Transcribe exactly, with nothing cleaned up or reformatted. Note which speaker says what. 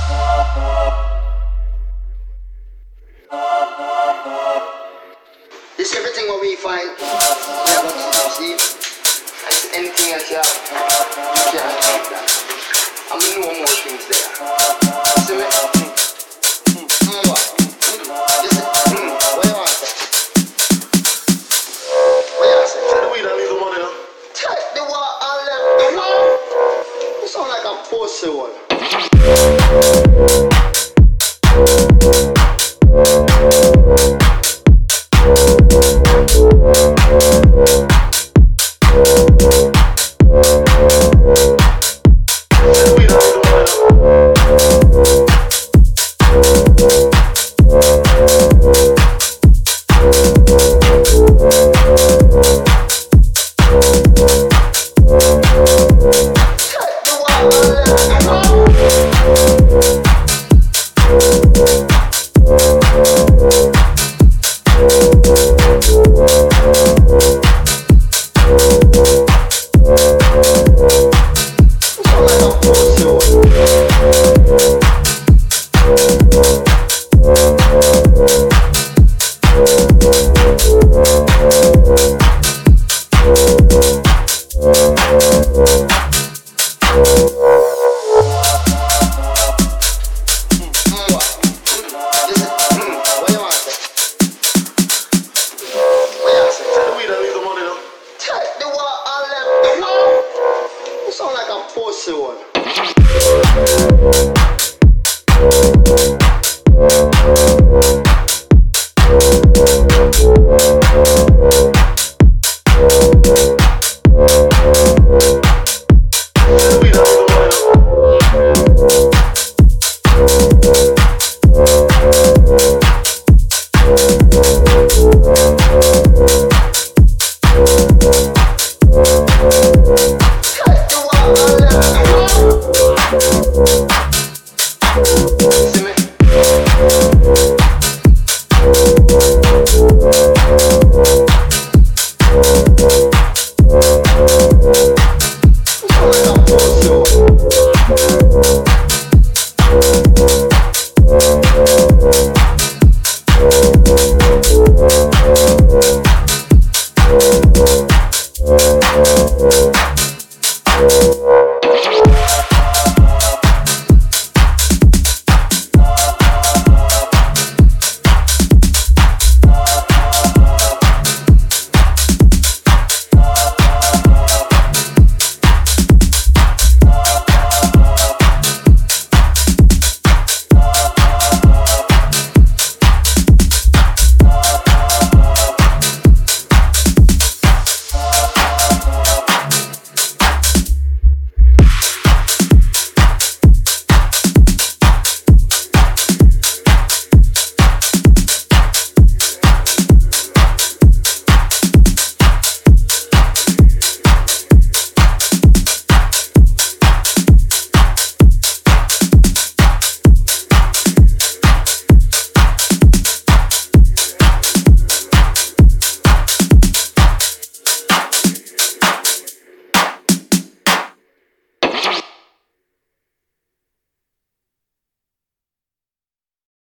Speaker 1: This everything what we find, never to see. And anything else you have, you can't keep that. I'm gonna know more things there. See me? Mm. Mm. What? Mm. Listen. Mm. What you want to say? What you want to say?
Speaker 2: Say the weed and leave the money now.
Speaker 1: Take the war and let the war. You sound like a pussy one. You sound like a pussy one. See